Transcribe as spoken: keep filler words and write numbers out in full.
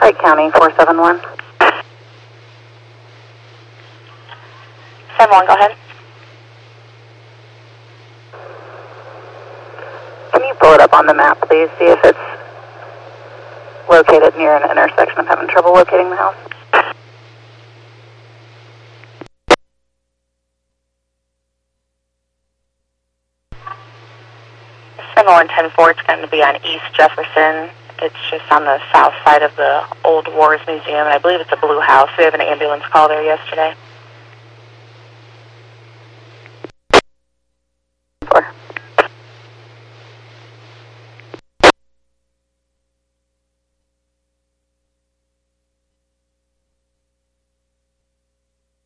Wright County, four seven one. seven one, go ahead. Can you pull it up on the map, please? See if it's located near an intersection. I'm having trouble locating the house. seven one ten four, it's going to be on East Jefferson. It's just on the south side of the Old Wars Museum, and I believe it's a blue house. We have an ambulance call there yesterday.